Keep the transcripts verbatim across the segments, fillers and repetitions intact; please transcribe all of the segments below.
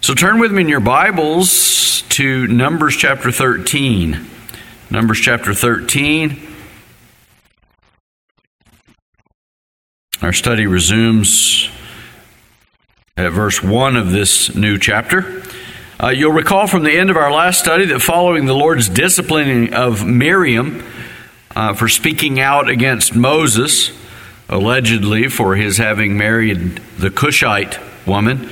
So turn with me in your Bibles to Numbers chapter thirteen. Numbers chapter thirteen. Our study resumes at verse one of this new chapter. Uh, you'll recall from the end of our last study that following the Lord's disciplining of Miriam uh, for speaking out against Moses, allegedly for his having married the Cushite woman,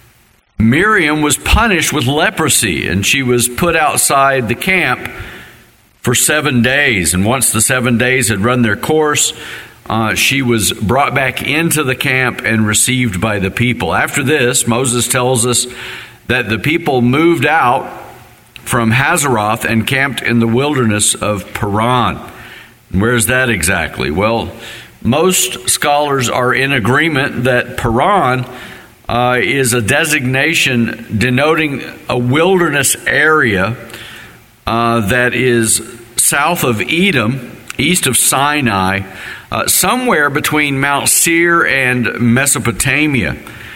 Miriam was punished with leprosy, and she was put outside the camp for seven days. And once the seven days had run their course, uh, she was brought back into the camp and received by the people. After this, Moses tells us that the people moved out from Hazeroth and camped in the wilderness of Paran. Where's that exactly? Well, most scholars are in agreement that Paran Uh, is a designation denoting a wilderness area uh, that is south of Edom, east of Sinai, uh, somewhere between Mount Seir and Mesopotamia.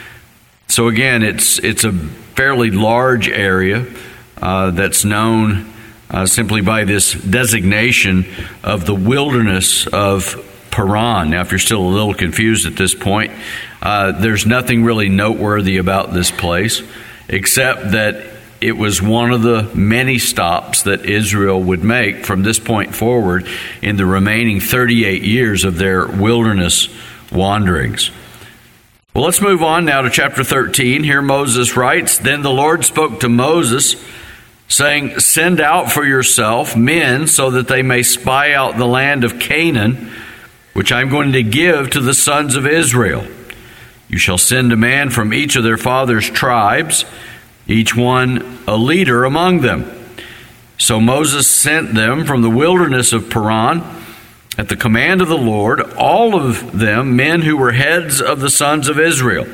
So again, it's it's a fairly large area uh, that's known uh, simply by this designation of the wilderness of Paran. Now, if you're still a little confused at this point, uh, there's nothing really noteworthy about this place, except that it was one of the many stops that Israel would make from this point forward in the remaining thirty-eight years of their wilderness wanderings. Well, let's move on now to chapter thirteen. Here Moses writes, "Then the Lord spoke to Moses, saying, 'Send out for yourself men so that they may spy out the land of Canaan, which I'm going to give to the sons of Israel. You shall send a man from each of their fathers' tribes, each one a leader among them.' So Moses sent them from the wilderness of Paran at the command of the Lord, all of them men who were heads of the sons of Israel.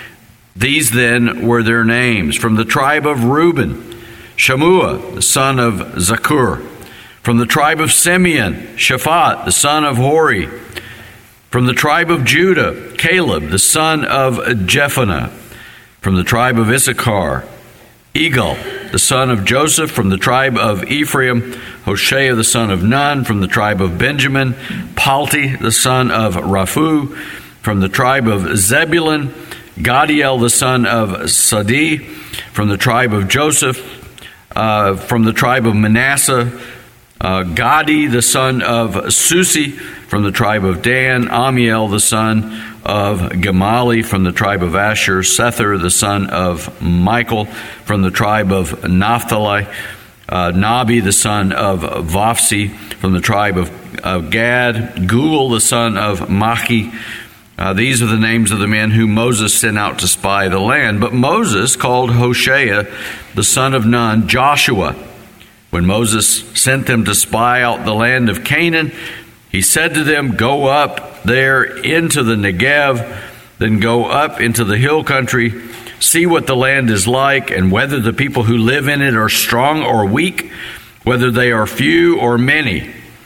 These then were their names: from the tribe of Reuben, Shammua, the son of Zakur; from the tribe of Simeon, Shaphat, the son of Hori; from the tribe of Judah, Caleb, the son of Jephunneh; from the tribe of Issachar, Igal, the son of Joseph; from the tribe of Ephraim, Hoshea, the son of Nun; from the tribe of Benjamin, Palti, the son of Raphu; from the tribe of Zebulun, Gadiel, the son of Sadi; from the tribe of Joseph; uh, from the tribe of Manasseh, Uh, Gadi, the son of Susi; from the tribe of Dan, Amiel, the son of Gemali; from the tribe of Asher, Sethur, the son of Michael; from the tribe of Naphtali, uh, Nabi, the son of Vophsi; from the tribe of, of Gad, Gul, the son of Machi. Uh, these are the names of the men whom Moses sent out to spy the land. But Moses called Hoshea, the son of Nun, Joshua. When Moses sent them to spy out the land of Canaan, he said to them, 'Go up there into the Negev, then go up into the hill country, see what the land is like, and whether the people who live in it are strong or weak, whether they are few or many.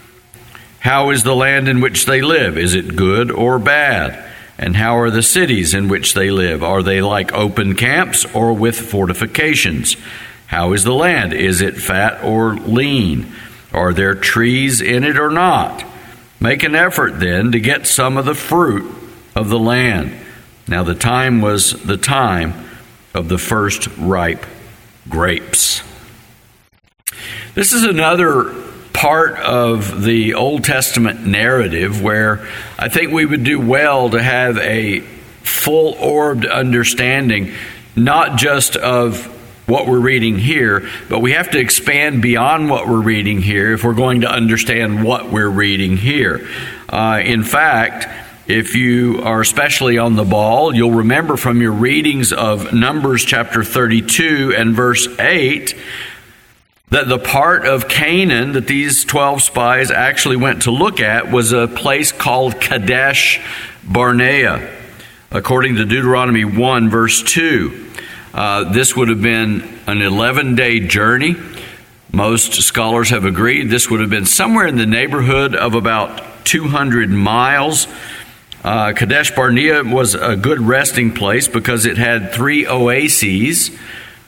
How is the land in which they live? Is it good or bad? And how are the cities in which they live? Are they like open camps or with fortifications? How is the land? Is it fat or lean? Are there trees in it or not? Make an effort then to get some of the fruit of the land.' Now the time was the time of the first ripe grapes." This is another part of the Old Testament narrative where I think we would do well to have a full-orbed understanding, not just of what we're reading here, but we have to expand beyond what we're reading here if we're going to understand what we're reading here. Uh, in fact, if you are especially on the ball, you'll remember from your readings of Numbers chapter thirty-two and verse eight that the part of Canaan that these twelve spies actually went to look at was a place called Kadesh Barnea, according to Deuteronomy one verse two. Uh, this would have been an eleven-day journey. Most scholars have agreed this would have been somewhere in the neighborhood of about two hundred miles. Uh, Kadesh Barnea was a good resting place because it had three oases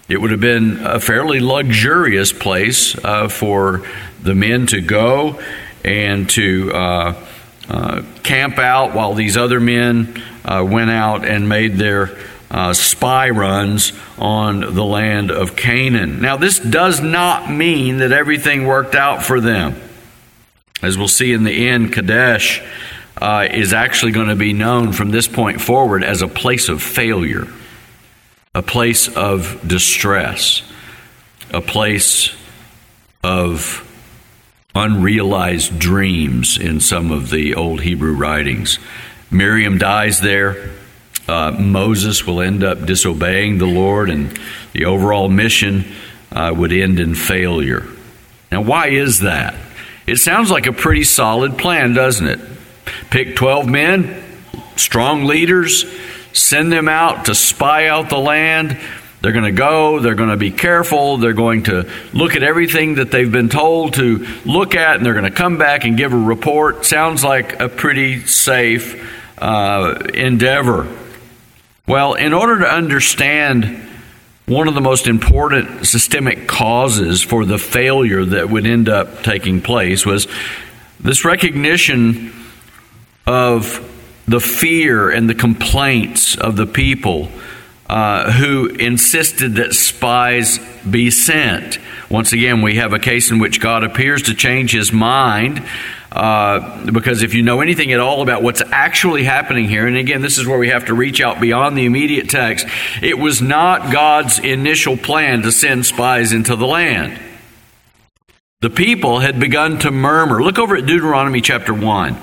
It would have been a fairly luxurious place uh, for the men to go and to uh, uh, camp out while these other men uh, went out and made their uh, spy runs on the land of Canaan. Now, this does not mean that everything worked out for them. As we'll see in the end, Kadesh uh, is actually going to be known from this point forward as a place of failure, a place of distress, a place of unrealized dreams in some of the old Hebrew writings. Miriam dies there. Uh, Moses will end up disobeying the Lord, and the overall mission uh, would end in failure. Now, why is that? It sounds like a pretty solid plan, doesn't it? Pick twelve men, strong leaders, send them out to spy out the land. They're going to go, they're going to be careful, they're going to look at everything that they've been told to look at, and they're going to come back and give a report. Sounds like a pretty safe uh, endeavor. Well, in order to understand one of the most important systemic causes for the failure that would end up taking place was this recognition of the fear and the complaints of the people uh, who insisted that spies be sent. Once again, we have a case in which God appears to change his mind, uh, because if you know anything at all about what's actually happening here, and again, this is where we have to reach out beyond the immediate text, it was not God's initial plan to send spies into the land. The people had begun to murmur. Look over at Deuteronomy chapter one.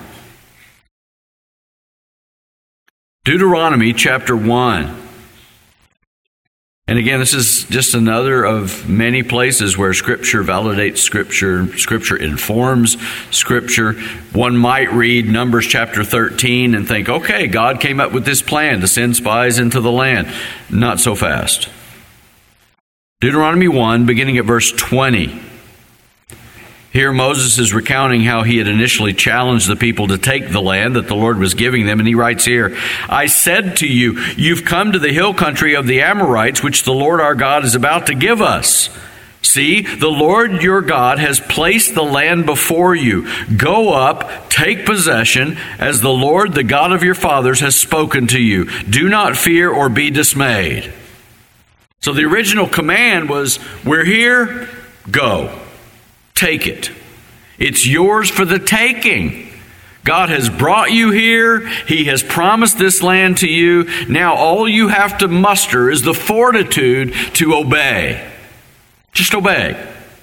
Deuteronomy chapter one. And again, this is just another of many places where Scripture validates Scripture. Scripture informs Scripture. One might read Numbers chapter thirteen and think, okay, God came up with this plan to send spies into the land. Not so fast. Deuteronomy one, beginning at verse twenty. Here Moses is recounting how he had initially challenged the people to take the land that the Lord was giving them. And he writes here, I said to you, you've come to the hill country of the Amorites, which the Lord our God is about to give us. See, the Lord your God has placed the land before you. Go up, take possession, as the Lord, the God of your fathers, has spoken to you. Do not fear or be dismayed. So the original command was, we're here, go. Take it. It's yours for the taking. God has brought you here. He has promised this land to you. Now all you have to muster is the fortitude to obey. Just obey.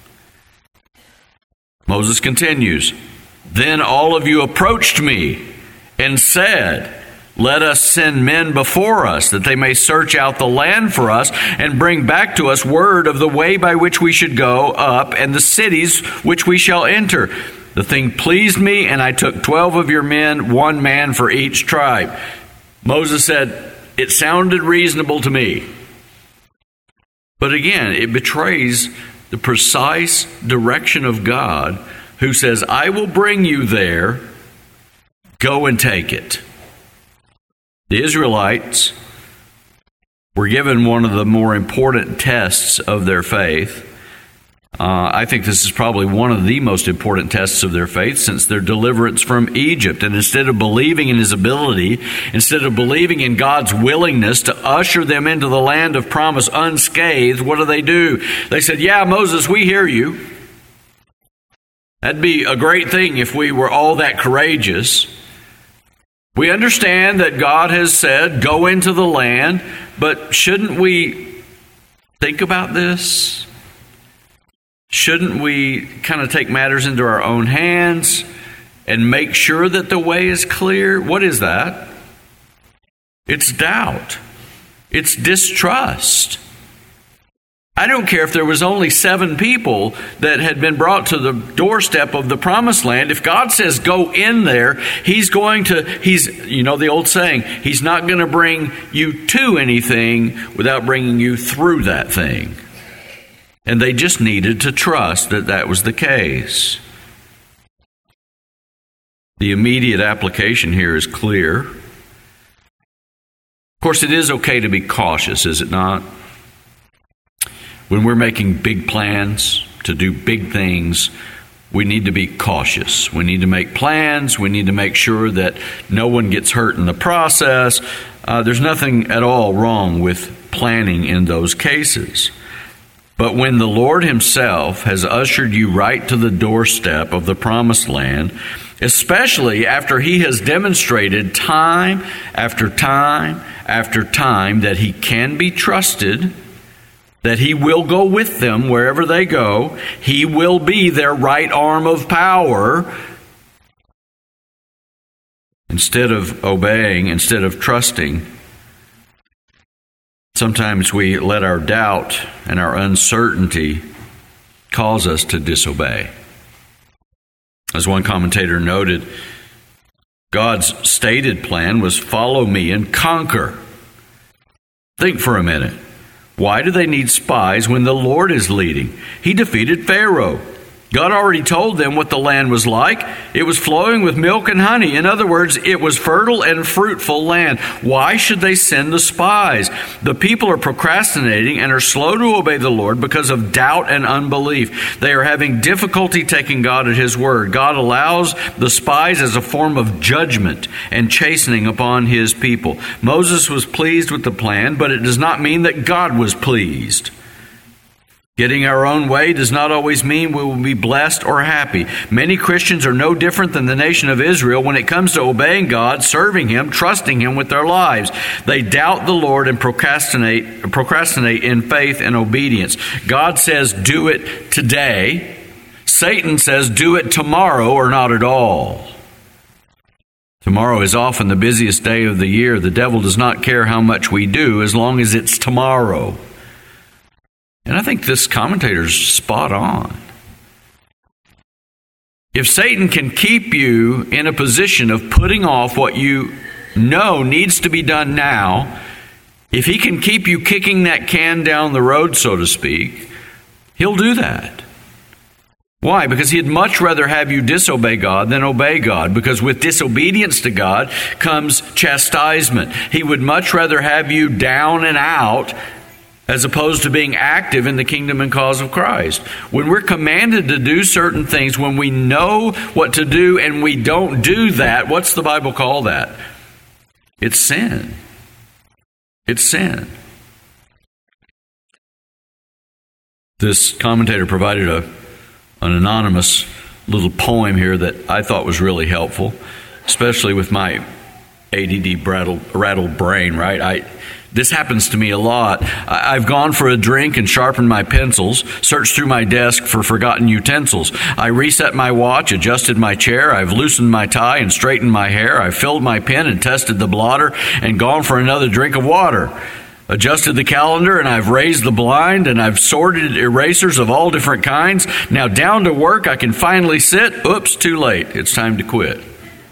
Moses continues, then all of you approached me and said, let us send men before us, that they may search out the land for us and bring back to us word of the way by which we should go up and the cities which we shall enter. The thing pleased me, and I took twelve of your men, one man for each tribe. Moses said, it sounded reasonable to me. But again, it betrays the precise direction of God, who says, I will bring you there. Go and take it. The Israelites were given one of the more important tests of their faith. Uh, I think this is probably one of the most important tests of their faith since their deliverance from Egypt. And instead of believing in his ability, instead of believing in God's willingness to usher them into the land of promise unscathed, what do they do? They said, yeah, Moses, we hear you. That'd be a great thing if we were all that courageous. We understand that God has said, go into the land, but shouldn't we think about this? Shouldn't we kind of take matters into our own hands and make sure that the way is clear? What is that? It's doubt. It's distrust. I don't care if there was only seven people that had been brought to the doorstep of the promised land. If God says go in there, he's going to, he's, you know the old saying, he's not going to bring you to anything without bringing you through that thing. And they just needed to trust that that was the case. The immediate application here is clear. Of course, it is okay to be cautious, is it not? when we're making big plans to do big things, we need to be cautious. We need to make plans. We need to make sure that no one gets hurt in the process. Uh, there's nothing at all wrong with planning in those cases. But when the Lord himself has ushered you right to the doorstep of the promised land, especially after he has demonstrated time after time after time that he can be trusted, that he will go with them wherever they go, he will be their right arm of power, instead of obeying, instead of trusting, sometimes we let our doubt and our uncertainty cause us to disobey. As one commentator noted, God's stated plan was follow me and conquer. Think for a minute. Why do they need spies when the Lord is leading? He defeated Pharaoh. God already told them what the land was like. It was flowing with milk and honey. In other words, it was fertile and fruitful land. Why should they send the spies? The people are procrastinating and are slow to obey the Lord because of doubt and unbelief. They are having difficulty taking God at his word. God allows the spies as a form of judgment and chastening upon his people. Moses was pleased with the plan, but it does not mean that God was pleased. Getting our own way does not always mean we will be blessed or happy. Many Christians are no different than the nation of Israel when it comes to obeying God, serving him, trusting him with their lives. They doubt the Lord and procrastinate, procrastinate in faith and obedience. God says, do it today. Satan says, do it tomorrow or not at all. Tomorrow is often the busiest day of the year. The devil does not care how much we do as long as it's tomorrow. And I think this commentator's spot on. If Satan can keep you in a position of putting off what you know needs to be done now, if he can keep you kicking that can down the road, so to speak, he'll do that. Why? Because he'd much rather have you disobey God than obey God. Because with disobedience to God comes chastisement. He would much rather have you down and out as opposed to being active in the kingdom and cause of Christ. When we're commanded to do certain things, when we know what to do and we don't do that, what's the Bible call that? It's sin. It's sin. This commentator provided a, an anonymous little poem here that I thought was really helpful, especially with my A D D rattled, rattled brain, right? I This happens to me a lot. I've gone for a drink and sharpened my pencils, searched through my desk for forgotten utensils. I reset my watch, adjusted my chair, I've loosened my tie and straightened my hair. I've filled my pen and tested the blotter and gone for another drink of water. Adjusted the calendar and I've raised the blind and I've sorted erasers of all different kinds. Now down to work, I can finally sit. Oops, too late. It's time to quit.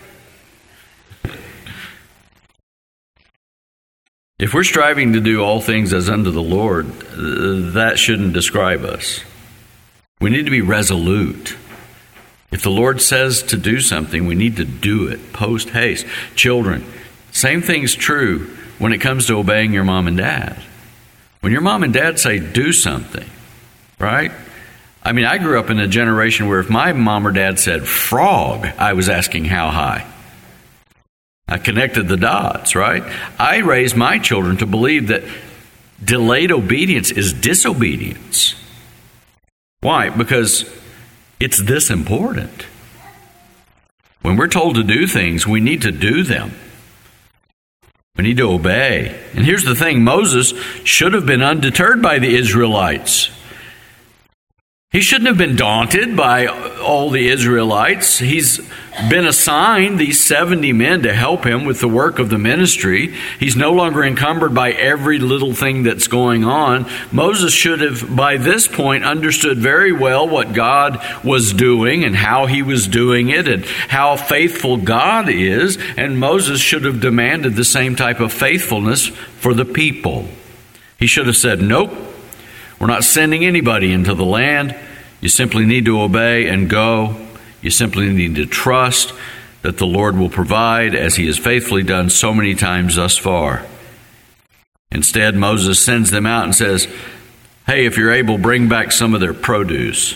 If we're striving to do all things as unto the Lord, that shouldn't describe us. We need to be resolute. If the Lord says to do something, we need to do it post haste. Children, same thing's true when it comes to obeying your mom and dad. When your mom and dad say do something, right? I mean, I grew up in a generation where if my mom or dad said frog, I was asking how high. I connected the dots, right? I raised my children to believe that delayed obedience is disobedience. Why? Because it's this important. When we're told to do things, we need to do them. We need to obey. And here's the thing, Moses should have been undeterred by the Israelites. He shouldn't have been daunted by all the Israelites. He's been assigned these seventy men to help him with the work of the ministry. He's no longer encumbered by every little thing that's going on. Moses should have, by this point, understood very well what God was doing and how he was doing it and how faithful God is. And Moses should have demanded the same type of faithfulness for the people. He should have said, nope. We're not sending anybody into the land. You simply need to obey and go. You simply need to trust that the Lord will provide as he has faithfully done so many times thus far. Instead, Moses sends them out and says, hey, if you're able, bring back some of their produce.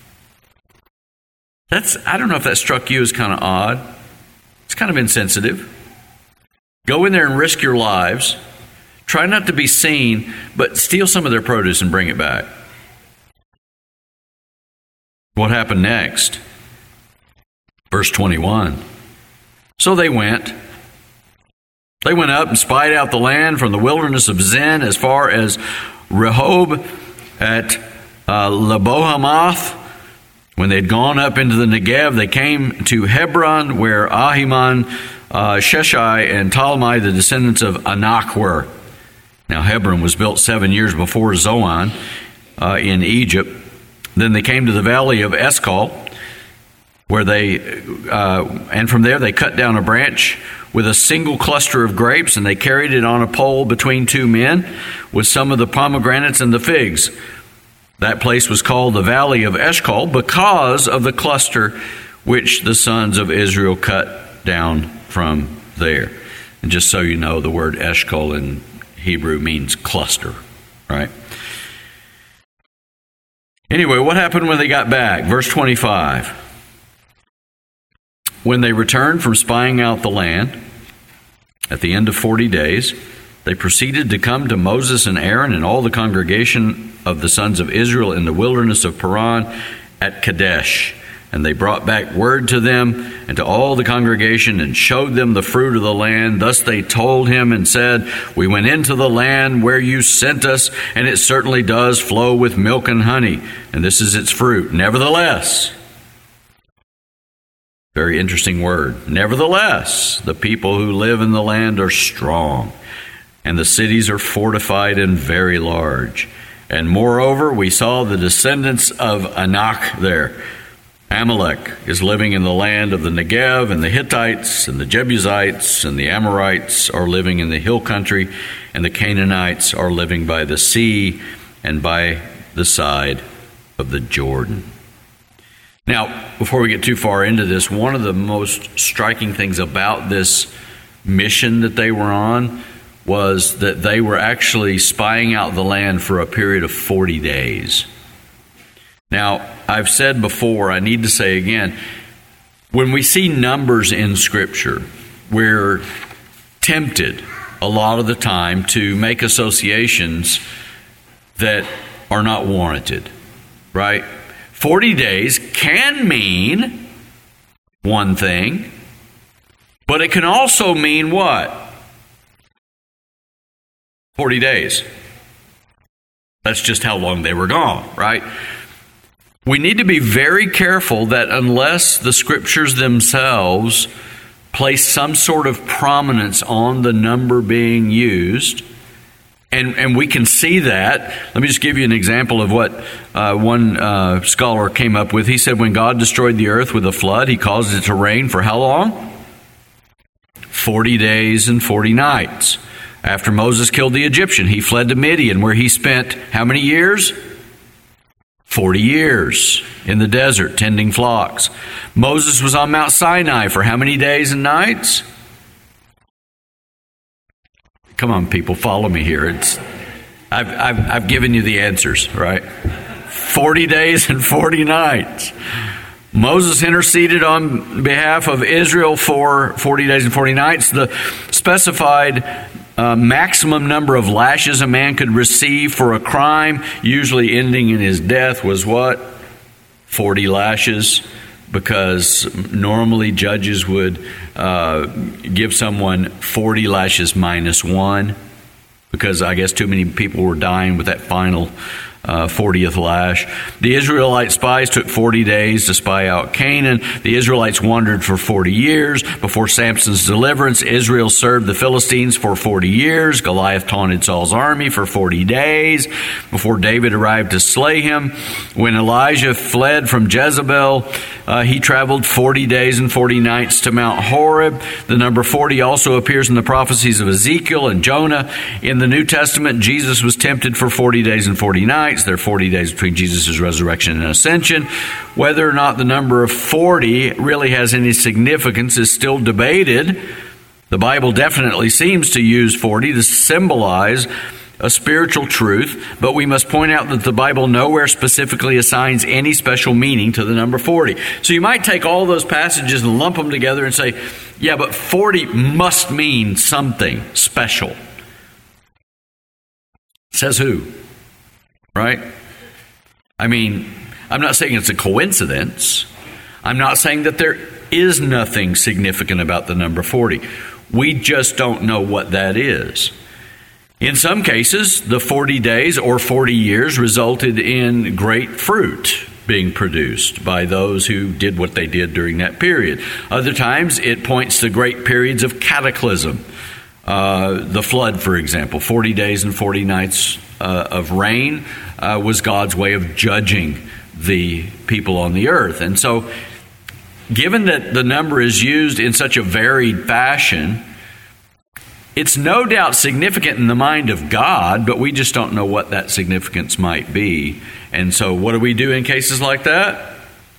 That's, I don't know if that struck you as kind of odd. It's kind of insensitive. Go in there and risk your lives. Try not to be seen, but steal some of their produce and bring it back. What happened next? Verse twenty-one. So they went. They went up and spied out the land from the wilderness of Zin as far as Rehob at uh, Lebohamath. When they had gone up into the Negev, they came to Hebron, where Ahiman, uh, Sheshai, and Talmai, the descendants of Anak, were. Now Hebron was built seven years before Zoan uh, in Egypt. Then they came to the valley of Eshcol, where they, uh, and from there they cut down a branch with a single cluster of grapes, and they carried it on a pole between two men with some of the pomegranates and the figs. That place was called the Valley of Eshcol because of the cluster which the sons of Israel cut down from there. And just so you know, the word Eshcol in Hebrew means cluster, right? Anyway, what happened when they got back? Verse twenty-five. When they returned from spying out the land, at the end of forty days, they proceeded to come to Moses and Aaron and all the congregation of the sons of Israel in the wilderness of Paran at Kadesh. And they brought back word to them and to all the congregation and showed them the fruit of the land. Thus they told him and said, we went into the land where you sent us, and it certainly does flow with milk and honey, and this is its fruit. Nevertheless, very interesting word, nevertheless, the people who live in the land are strong, and the cities are fortified and very large. And moreover, we saw the descendants of Anak there. Amalek is living in the land of the Negev, and the Hittites and the Jebusites and the Amorites are living in the hill country, and the Canaanites are living by the sea and by the side of the Jordan. Now, before we get too far into this, one of the most striking things about this mission that they were on was that they were actually spying out the land for a period of forty days. Now, I've said before, I need to say again, when we see numbers in Scripture, we're tempted a lot of the time to make associations that are not warranted, right? forty days can mean one thing, but it can also mean what? forty days. That's just how long they were gone, right? We need to be very careful that unless the Scriptures themselves place some sort of prominence on the number being used, and, and we can see that. Let me just give you an example of what uh, one uh, scholar came up with. He said, when God destroyed the earth with a flood, He caused it to rain for how long? forty days and forty nights. After Moses killed the Egyptian, he fled to Midian, where he spent how many years? forty years in the desert, tending flocks. Moses was on Mount Sinai for how many days and nights? Come on, people, follow me here. It's, I've, I've, I've given you the answers, right? forty days and forty nights. Moses interceded on behalf of Israel for forty days and forty nights. The specified uh, maximum number of lashes a man could receive for a crime, usually ending in his death, was what? forty lashes, because normally judges would uh, give someone forty lashes minus one, because I guess too many people were dying with that final Uh, fortieth lash. The Israelite spies took forty days to spy out Canaan. The Israelites wandered for forty years. Before Samson's deliverance, Israel served the Philistines for forty years. Goliath taunted Saul's army for forty days before David arrived to slay him. When Elijah fled from Jezebel, uh, he traveled forty days and forty nights to Mount Horeb. The number forty also appears in the prophecies of Ezekiel and Jonah. In the New Testament, Jesus was tempted for forty days and forty nights. There are forty days between Jesus' resurrection and ascension. Whether or not the number of forty really has any significance is still debated. The Bible definitely seems to use forty to symbolize a spiritual truth, but we must point out that the Bible nowhere specifically assigns any special meaning to the number forty. So you might take all those passages and lump them together and say, yeah, but forty must mean something special. Says who? Right? I mean, I'm not saying it's a coincidence. I'm not saying that there is nothing significant about the number forty. We just don't know what that is. In some cases, the forty days or forty years resulted in great fruit being produced by those who did what they did during that period. Other times, it points to great periods of cataclysm. Uh, the flood, for example, forty days and forty nights uh, of rain uh, was God's way of judging the people on the earth. And so, given that the number is used in such a varied fashion, it's no doubt significant in the mind of God, but we just don't know what that significance might be. And so what do we do in cases like that?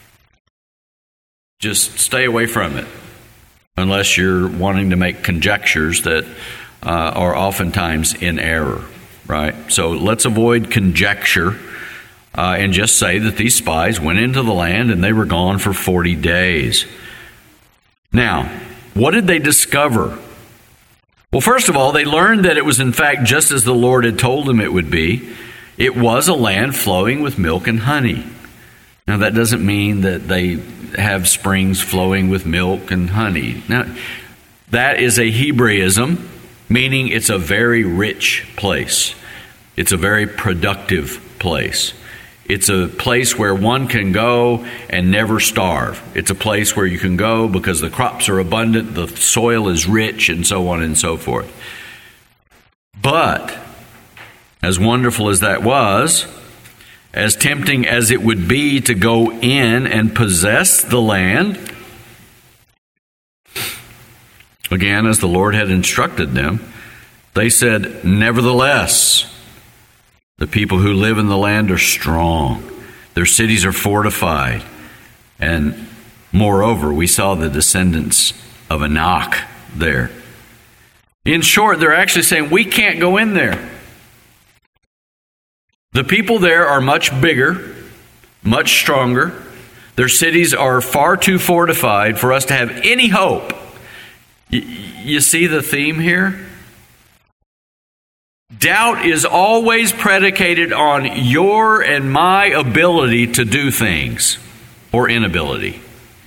Just stay away from it, unless you're wanting to make conjectures that uh, are oftentimes in error, right? So let's avoid conjecture uh, and just say that these spies went into the land and they were gone for forty days. Now, what did they discover? Well, first of all, they learned that it was in fact just as the Lord had told them it would be. It was a land flowing with milk and honey. Now, that doesn't mean that they have springs flowing with milk and honey. Now, that is a Hebraism, meaning it's a very rich place. It's a very productive place. It's a place where one can go and never starve. It's a place where you can go because the crops are abundant, the soil is rich, and so on and so forth. But, as wonderful as that was, as tempting as it would be to go in and possess the land, again, as the Lord had instructed them, they said, nevertheless, the people who live in the land are strong. Their cities are fortified. And moreover, we saw the descendants of Anak there. In short, they're actually saying, we can't go in there. The people there are much bigger, much stronger. Their cities are far too fortified for us to have any hope. Y- you see the theme here? Doubt is always predicated on your and my ability to do things, or inability.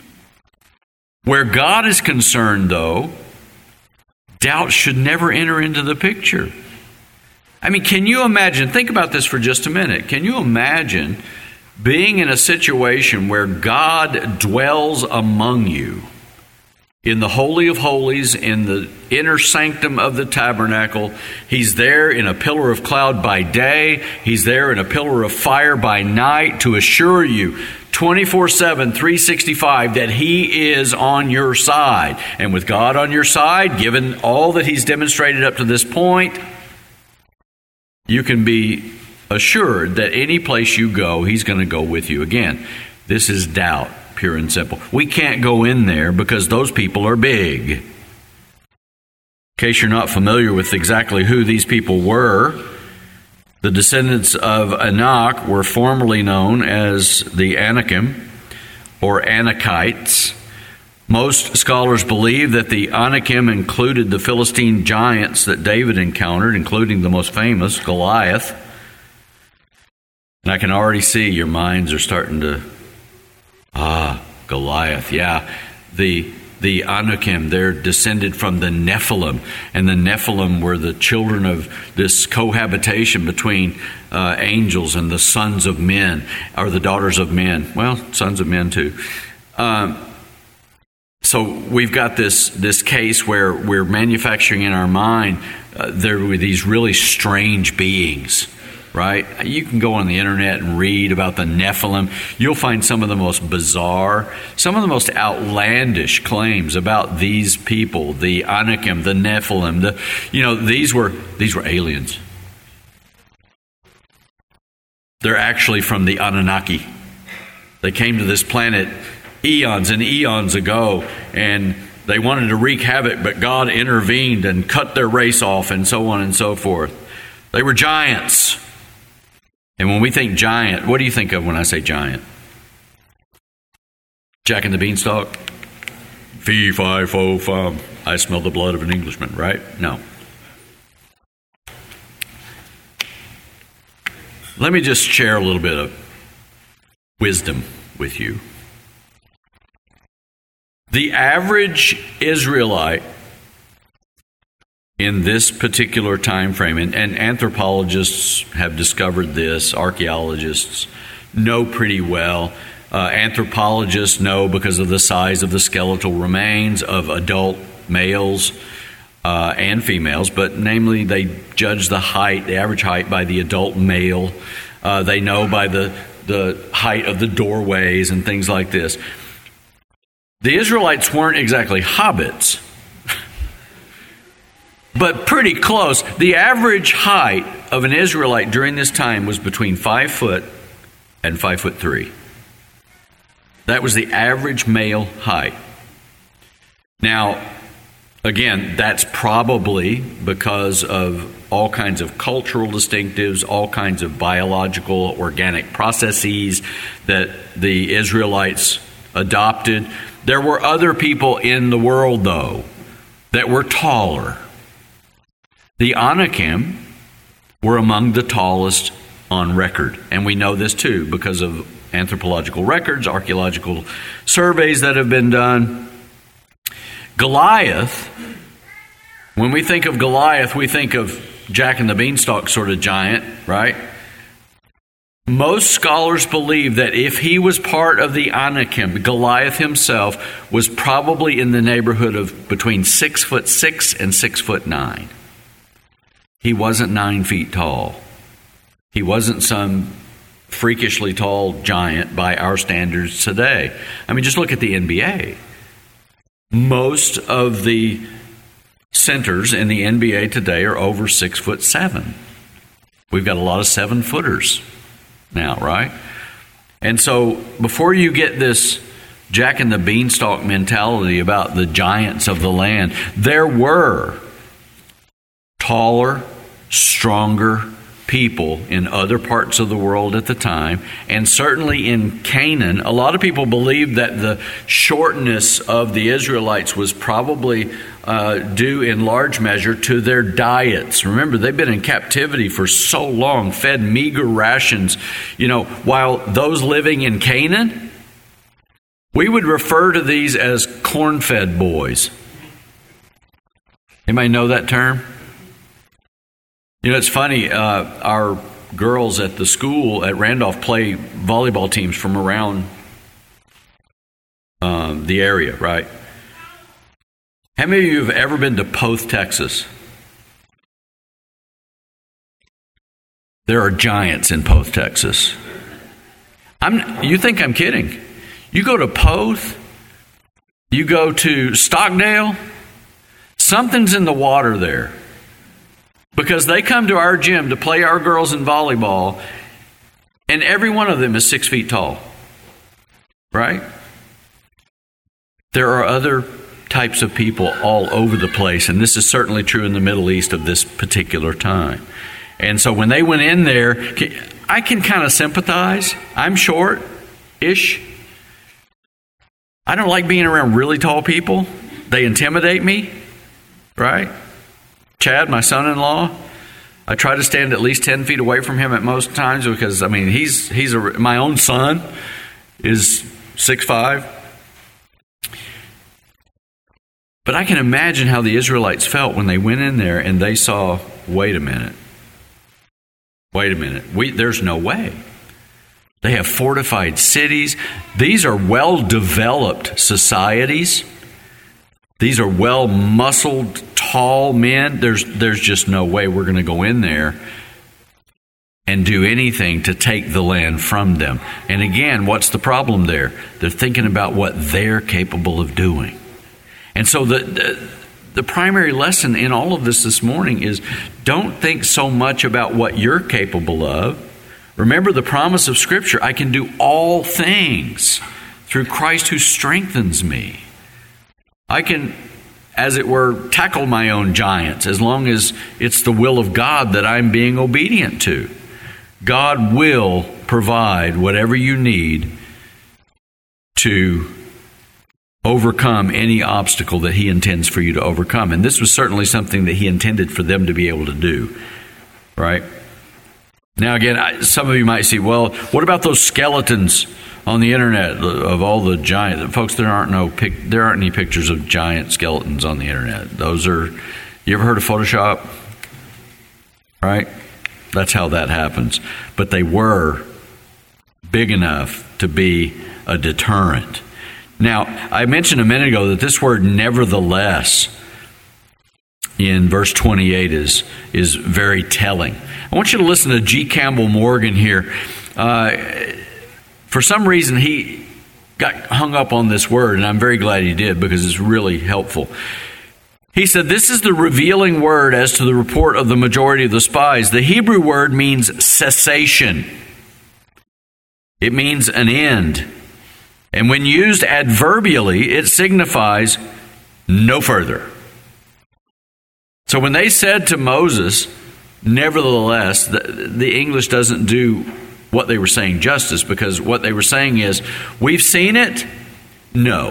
Where God is concerned, though, doubt should never enter into the picture. I mean, can you imagine, think about this for just a minute. Can you imagine being in a situation where God dwells among you in the Holy of Holies, in the inner sanctum of the tabernacle? He's there in a pillar of cloud by day. He's there in a pillar of fire by night to assure you twenty-four seven, three sixty-five that He is on your side. And with God on your side, given all that He's demonstrated up to this point, you can be assured that any place you go, He's going to go with you. Again, this is doubt, pure and simple. We can't go in there because those people are big. In case you're not familiar with exactly who these people were, the descendants of Anak were formerly known as the Anakim or Anakites. Most scholars believe that the Anakim included the Philistine giants that David encountered, including the most famous, Goliath. And I can already see your minds are starting to, ah, Goliath, yeah. The the Anakim, they're descended from the Nephilim. And the Nephilim were the children of this cohabitation between uh, angels and the sons of men, or the daughters of men. Well, sons of men too. Um, So we've got this this case where we're manufacturing in our mind uh, there were these really strange beings, right? You can go on the internet and read about the Nephilim. You'll find some of the most bizarre, some of the most outlandish claims about these people, the Anakim, the Nephilim. The you know these were these were aliens. They're actually from the Anunnaki. They came to this planet eons and eons ago, and they wanted to wreak havoc, but God intervened and cut their race off, and so on and so forth. They were giants. And when we think giant, what do you think of when I say giant? Jack and the Beanstalk? Fee, fi, fo, fum. I smell the blood of an Englishman, right? No. Let me just share a little bit of wisdom with you. The average Israelite in this particular time frame, and, and anthropologists have discovered this, archaeologists know pretty well. Uh, anthropologists know because of the size of the skeletal remains of adult males uh, and females, but namely they judge the height, the average height, by the adult male. Uh, they know by the, the height of the doorways and things like this. The Israelites weren't exactly hobbits, but pretty close. The average height of an Israelite during this time was between five foot and five foot three. That was the average male height. Now, again, that's probably because of all kinds of cultural distinctives, all kinds of biological, organic processes that the Israelites adopted. There were other people in the world, though, that were taller. The Anakim were among the tallest on record, and we know this too because of anthropological records, archaeological surveys that have been done. Goliath, when we think of Goliath, we think of Jack and the Beanstalk sort of giant, right? Most scholars believe that if he was part of the Anakim, Goliath himself was probably in the neighborhood of between six foot six and six foot nine. He wasn't nine feet tall. He wasn't some freakishly tall giant by our standards today. I mean, just look at the N B A. Most of the centers in the N B A today are over six foot seven. We've got a lot of seven footers now, right? And so before you get this Jack and the Beanstalk mentality about the giants of the land, there were taller, stronger people in other parts of the world at the time, and certainly in Canaan. A lot of people believe that the shortness of the Israelites was probably uh, due in large measure to their diets. Remember, they've been in captivity for so long, fed meager rations. You know, while those living in Canaan, we would refer to these as corn-fed boys. Anybody know that term? You know, it's funny, uh, our girls at the school at Randolph play volleyball teams from around um, the area, right? How many of you have ever been to Poth, Texas? There are giants in Poth, Texas. I'm, you think I'm kidding? You go to Poth, you go to Stockdale, something's in the water there. Because they come to our gym to play our girls in volleyball, and every one of them is six feet tall. Right? There are other types of people all over the place, and this is certainly true in the Middle East of this particular time. And so when they went in there, I can kind of sympathize. I'm short-ish. I don't like being around really tall people. They intimidate me, right? Chad, my son-in-law, I try to stand at least ten feet away from him at most times because, I mean, he's he's a, my own son is six five. But I can imagine how the Israelites felt when they went in there and they saw, wait a minute, wait a minute, we, there's no way. They have fortified cities. These are well-developed societies. These are well-muscled, tall men. There's there's just no way we're going to go in there and do anything to take the land from them. And again, what's the problem there? They're thinking about what they're capable of doing. And so the, the the primary lesson in all of this this morning is don't think so much about what you're capable of. Remember the promise of Scripture, I can do all things through Christ who strengthens me. I can as it were, tackle my own giants, as long as it's the will of God that I'm being obedient to. God will provide whatever you need to overcome any obstacle that He intends for you to overcome. And this was certainly something that He intended for them to be able to do, right? Now, again, some of you might see, well, what about those skeletons on the internet of all the giant folks? There aren't no pic, there aren't any pictures of giant skeletons on the internet. Those are, you ever heard of Photoshop? Right? That's how that happens. But they were big enough to be a deterrent. Now, I mentioned a minute ago that this word "nevertheless" in verse twenty-eight is is very telling. I want you to listen to G. Campbell Morgan here. Uh, for some reason, he got hung up on this word, and I'm very glad he did because it's really helpful. He said, "This is the revealing word as to the report of the majority of the spies. The Hebrew word means cessation. It means an end. And when used adverbially, it signifies no further." So when they said to Moses, nevertheless, the, the English doesn't do what they were saying justice, because what they were saying is, we've seen it. No,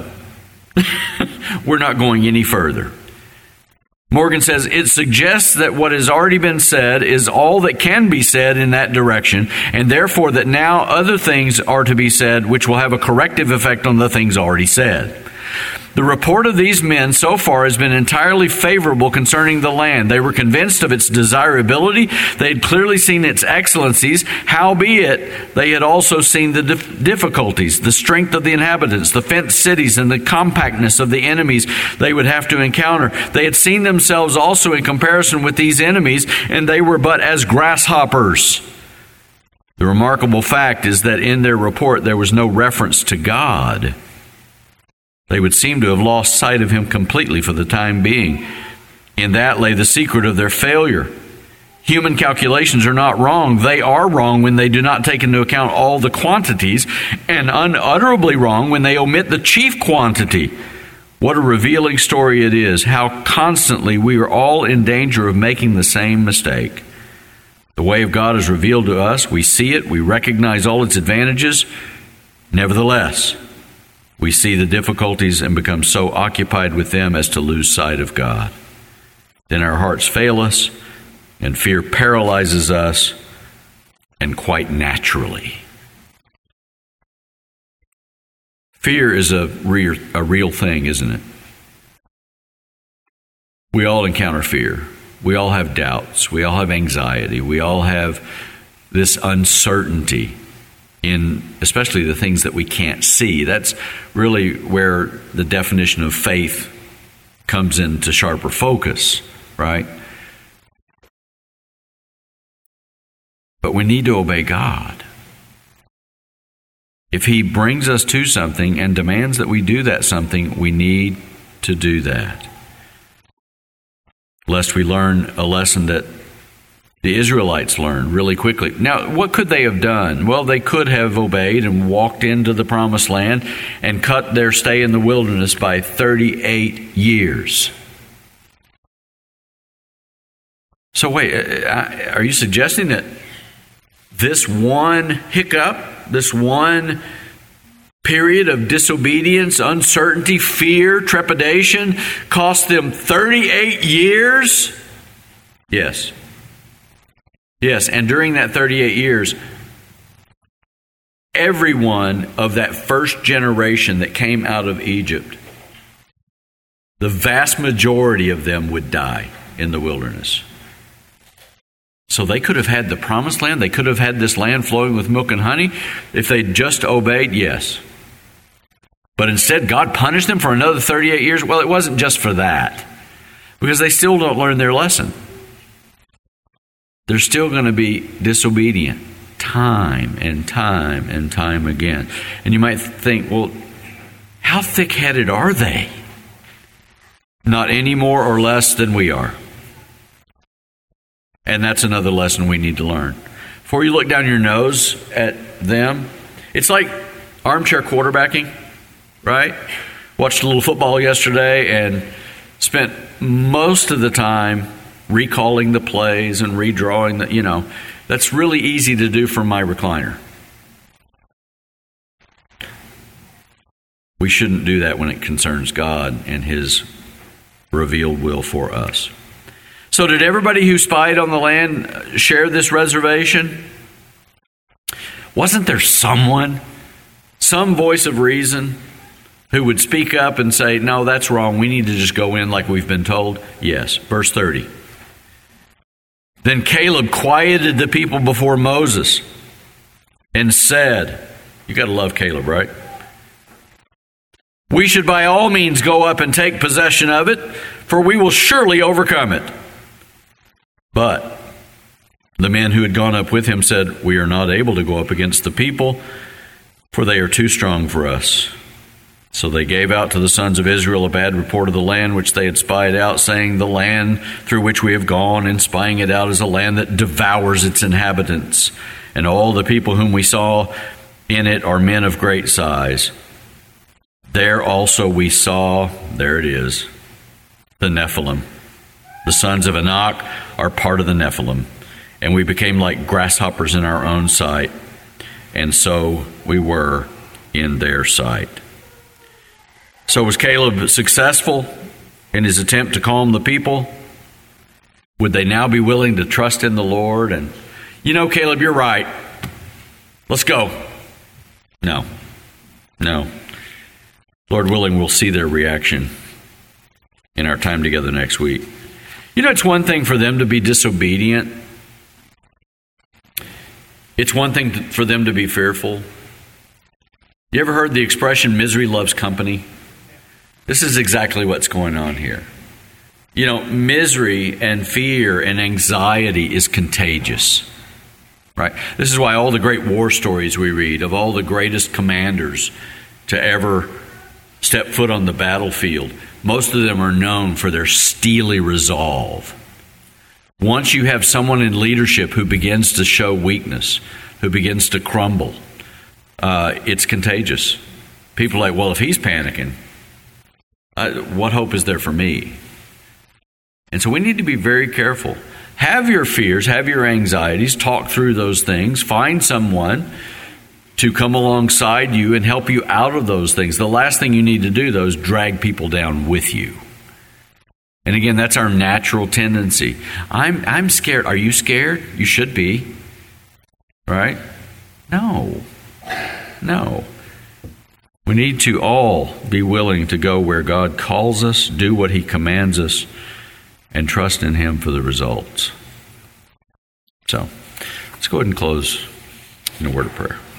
we're not going any further. Morgan says, it suggests that what has already been said is all that can be said in that direction, and therefore that now other things are to be said which will have a corrective effect on the things already said. The report of these men so far has been entirely favorable concerning the land. They were convinced of its desirability. They had clearly seen its excellencies. Howbeit, they had also seen the dif- difficulties, the strength of the inhabitants, the fenced cities, and the compactness of the enemies they would have to encounter. They had seen themselves also in comparison with these enemies, and they were but as grasshoppers. The remarkable fact is that in their report there was no reference to God. They would seem to have lost sight of Him completely for the time being. In that lay the secret of their failure. Human calculations are not wrong. They are wrong when they do not take into account all the quantities, and unutterably wrong when they omit the chief quantity. What a revealing story it is, how constantly we are all in danger of making the same mistake. The way of God is revealed to us. We see it. We recognize all its advantages. Nevertheless, we see the difficulties and become so occupied with them as to lose sight of God. Then our hearts fail us, and fear paralyzes us, and quite naturally. Fear is a real, a real thing, isn't it? We all encounter fear. We all have doubts. We all have anxiety. We all have this uncertainty in especially the things that we can't see. That's really where the definition of faith comes into sharper focus, right? But we need to obey God. If He brings us to something and demands that we do that something, we need to do that. Lest we learn a lesson that the Israelites learned really quickly. Now, what could they have done? Well, they could have obeyed and walked into the promised land and cut their stay in the wilderness by thirty-eight years. So wait, are you suggesting that this one hiccup, this one period of disobedience, uncertainty, fear, trepidation cost them thirty-eight years? Yes. Yes, and during that thirty-eight years, everyone of that first generation that came out of Egypt, the vast majority of them would die in the wilderness. So they could have had the promised land. They could have had this land flowing with milk and honey if they'd just obeyed, yes. But instead, God punished them for another thirty-eight years. Well, it wasn't just for that, because they still don't learn their lesson. They're still going to be disobedient time and time and time again. And you might think, well, how thick-headed are they? Not any more or less than we are. And that's another lesson we need to learn. Before you look down your nose at them, it's like armchair quarterbacking, right? Watched a little football yesterday, and spent most of the time recalling the plays and redrawing the, you know, that's really easy to do from my recliner. We shouldn't do that when it concerns God and His revealed will for us. So did everybody who spied on the land share this reservation? Wasn't there someone, some voice of reason, who would speak up and say, no, that's wrong, we need to just go in like we've been told? Yes. Verse thirty. Then Caleb quieted the people before Moses and said, you got to love Caleb, right? We should by all means go up and take possession of it, for we will surely overcome it. But the men who had gone up with him said, we are not able to go up against the people, for they are too strong for us. So they gave out to the sons of Israel a bad report of the land which they had spied out, saying, the land through which we have gone and spying it out is a land that devours its inhabitants. And all the people whom we saw in it are men of great size. There also we saw, there it is, the Nephilim. The sons of Anak are part of the Nephilim. And we became like grasshoppers in our own sight. And so we were in their sight. So was Caleb successful in his attempt to calm the people? Would they now be willing to trust in the Lord? And, you know, Caleb, you're right. Let's go. No. No. Lord willing, we'll see their reaction in our time together next week. You know, it's one thing for them to be disobedient. It's one thing to, for them to be fearful. You ever heard the expression, misery loves company? This is exactly what's going on here. You know, misery and fear and anxiety is contagious, right? This is why all the great war stories we read of all the greatest commanders to ever step foot on the battlefield, most of them are known for their steely resolve. Once you have someone in leadership who begins to show weakness, who begins to crumble, uh, it's contagious. People are like, well, if he's panicking, uh, what hope is there for me? And so we need to be very careful. Have your fears, have your anxieties, talk through those things, find someone to come alongside you and help you out of those things. The last thing you need to do, though, is drag people down with you. And again, that's our natural tendency. I'm I'm scared. Are you scared? You should be. Right? No. No. We need to all be willing to go where God calls us, do what He commands us, and trust in Him for the results. So, let's go ahead and close in a word of prayer.